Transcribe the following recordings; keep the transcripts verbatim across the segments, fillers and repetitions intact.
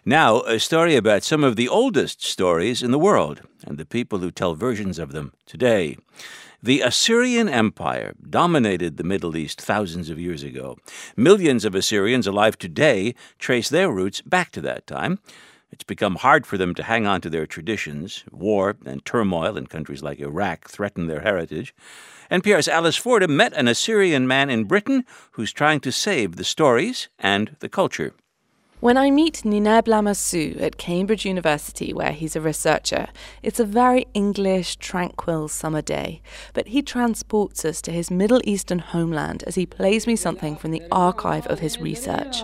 Now, a story about some of the oldest stories in the world and the people who tell versions of them today. The Assyrian Empire dominated the Middle East thousands of years ago. Millions of Assyrians alive today trace their roots back to that time. It's become hard for them to hang on to their traditions. War and turmoil in countries like Iraq threaten their heritage. N P R's Alice Fordham met an Assyrian man in Britain who's trying to save the stories and the culture. When I meet Nineb Lamassoure at Cambridge University, where he's a researcher, it's a very English, tranquil summer day. But he transports us to his Middle Eastern homeland as he plays me something from the archive of his research.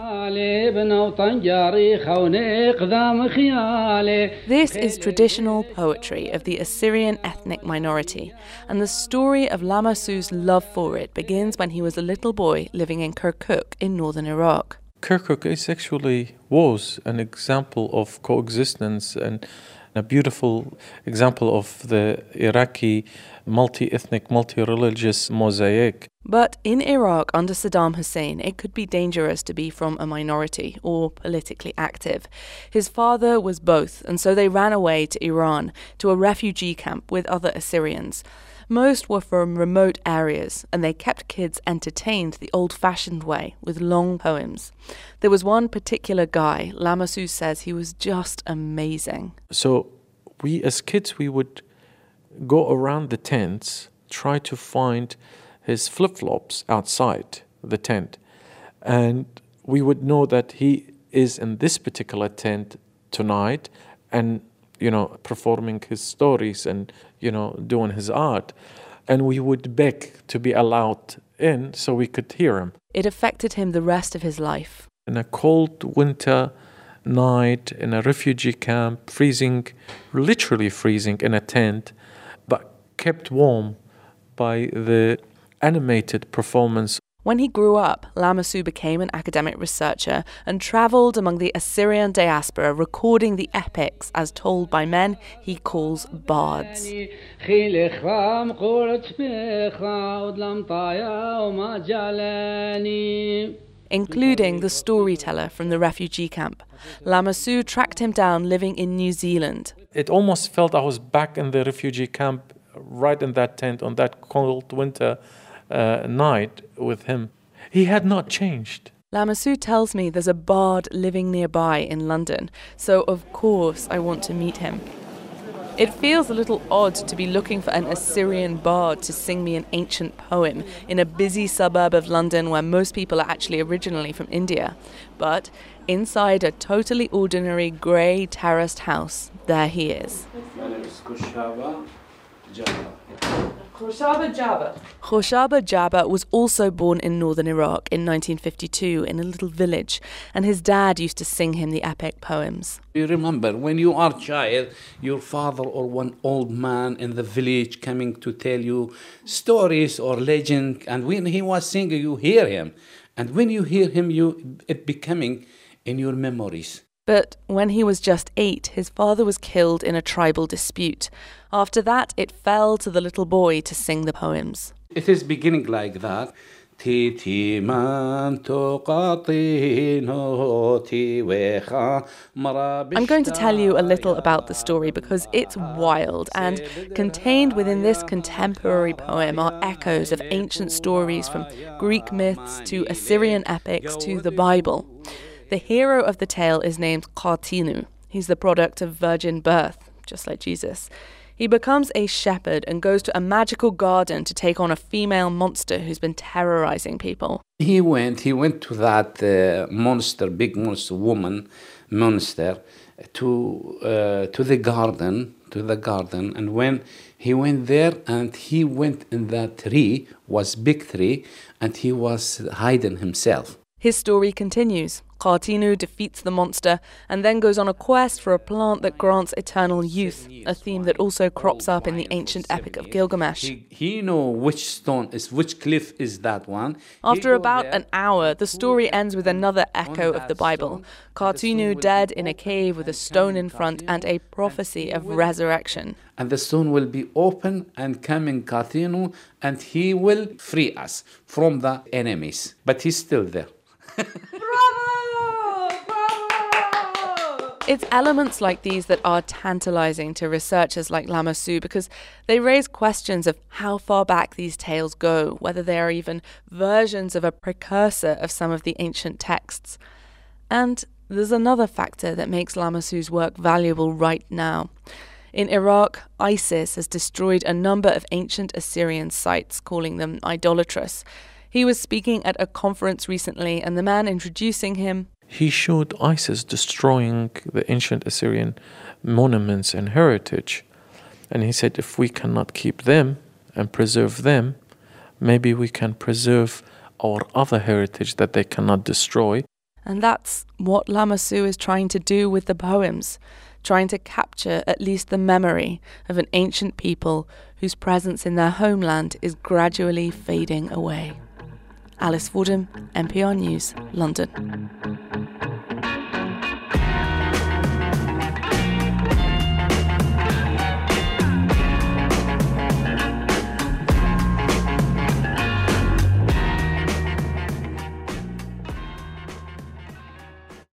This is traditional poetry of the Assyrian ethnic minority, and the story of Lamassoure's love for it begins when he was a little boy living in Kirkuk in northern Iraq. Kirkuk is actually was an example of coexistence and a beautiful example of the Iraqi multi-ethnic, multi-religious mosaic. But in Iraq under Saddam Hussein, it could be dangerous to be from a minority or politically active. His father was both, and so they ran away to Iran, to a refugee camp with other Assyrians. Most were from remote areas, and they kept kids entertained the old-fashioned way, with long poems. There was one particular guy, Lamassoure says he was just amazing. So we, as kids, we would go around the tents, try to find his flip-flops outside the tent. And we would know that he is in this particular tent tonight, and you know, performing his stories and, you know, doing his art. And we would beg to be allowed in so we could hear him. It affected him the rest of his life. In a cold winter night in a refugee camp, freezing, literally freezing in a tent, but kept warm by the animated performance. When he grew up, Lamassoure became an academic researcher and travelled among the Assyrian diaspora, recording the epics as told by men he calls bards. Including the storyteller from the refugee camp. Lamassoure tracked him down living in New Zealand. It almost felt I was back in the refugee camp, right in that tent on that cold winter Uh, night with him. He had not changed. Lamassoure tells me there's a bard living nearby in London, so of course I want to meet him. It feels a little odd to be looking for an Assyrian bard to sing me an ancient poem in a busy suburb of London where most people are actually originally from India. But inside a totally ordinary grey terraced house, there he is. My name is Khoshaba Jabba. Khoshaba Jabba. Khoshaba Jabba was also born in northern Iraq in nineteen fifty-two in a little village, and his dad used to sing him the epic poems. You remember, when you are a child, your father or one old man in the village coming to tell you stories or legend, and when he was singing, you hear him. And when you hear him, you it becoming in your memories. But when he was just eight, his father was killed in a tribal dispute. After that, it fell to the little boy to sing the poems. It is beginning like that. I'm going to tell you a little about the story because it's wild, and contained within this contemporary poem are echoes of ancient stories from Greek myths to Assyrian epics to the Bible. The hero of the tale is named Qartinu. He's the product of virgin birth, just like Jesus. He becomes a shepherd and goes to a magical garden to take on a female monster who's been terrorizing people. He went, he went to that uh, monster, big monster, woman monster, to uh, to the garden, to the garden. And when he went there, and he went in that tree, was big tree, and he was hiding himself. His story continues. Qartinu defeats the monster and then goes on a quest for a plant that grants eternal youth, a theme that also crops up in the ancient epic of Gilgamesh. He, he know which stone is, which cliff is that one. After about an hour, the story ends with another echo of the Bible. Qartinu dead in a cave with a stone in front and a prophecy of resurrection. And the stone will be open and coming Qartinu, and he will free us from the enemies. But he's still there. Bravo! Bravo! It's elements like these that are tantalizing to researchers like Lamassu because they raise questions of how far back these tales go, whether they are even versions of a precursor of some of the ancient texts. And there's another factor that makes Lamassu's work valuable right now. In Iraq, ISIS has destroyed a number of ancient Assyrian sites, calling them idolatrous. He was speaking at a conference recently, and the man introducing him, he showed ISIS destroying the ancient Assyrian monuments and heritage. And he said, if we cannot keep them and preserve them, maybe we can preserve our other heritage that they cannot destroy. And that's what Lamassu is trying to do with the poems, trying to capture at least the memory of an ancient people whose presence in their homeland is gradually fading away. Alice Fordham, N P R News, London.